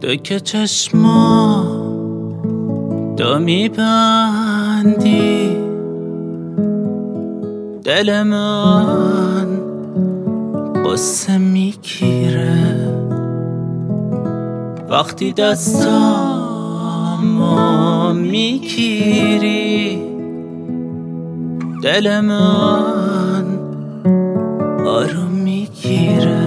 تو که چشما تو میبندی دل من قصه میگیره وقتی دستامو میگیری دل من آروم میگیره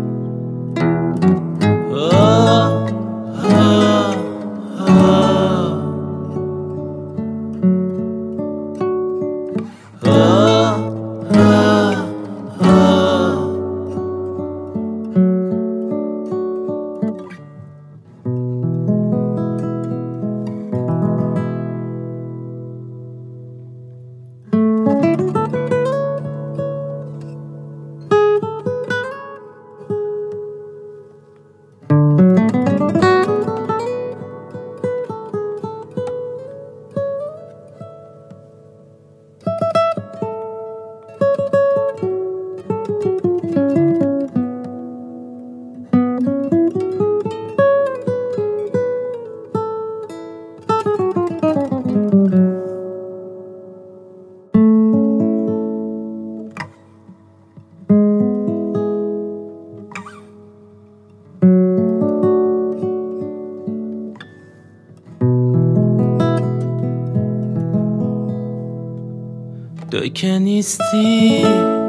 تو که نیستی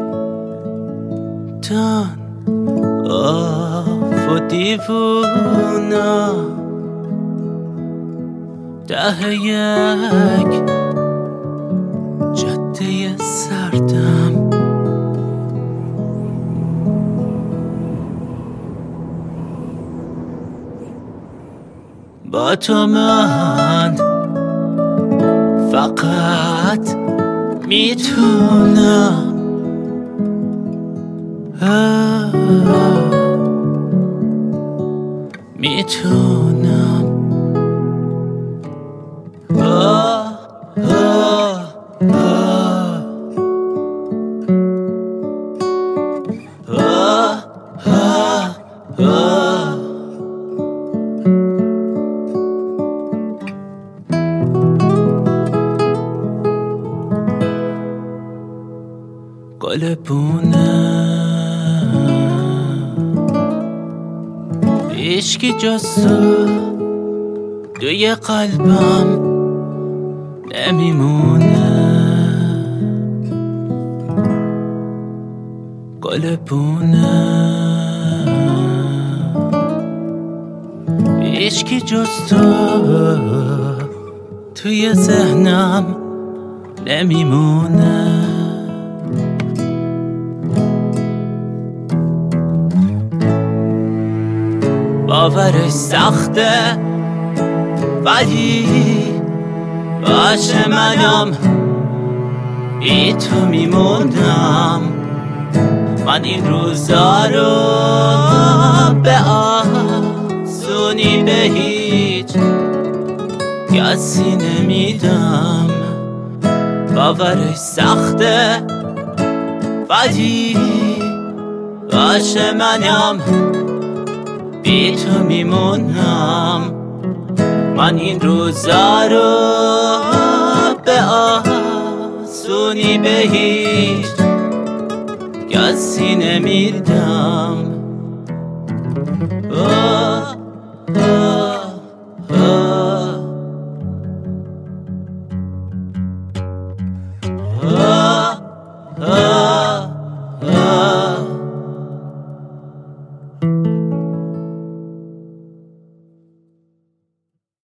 تنها و دیوونه ته یک جاده سردم با تو من فقط میتونم میتونم قلبونه عشقی جز تو توی قلبم نمیمونه قلبونه عشقی جز تو توی ذهنم نمیمونه باورش سخته ولی باشه منم بی تو میمونم من این روزا رو به آسونی به هیچ کسی نمیدم باورش سخته ولی باشه منم بی تو میمونم من این روزا رو به آسونی به هیچ کسی نمیدم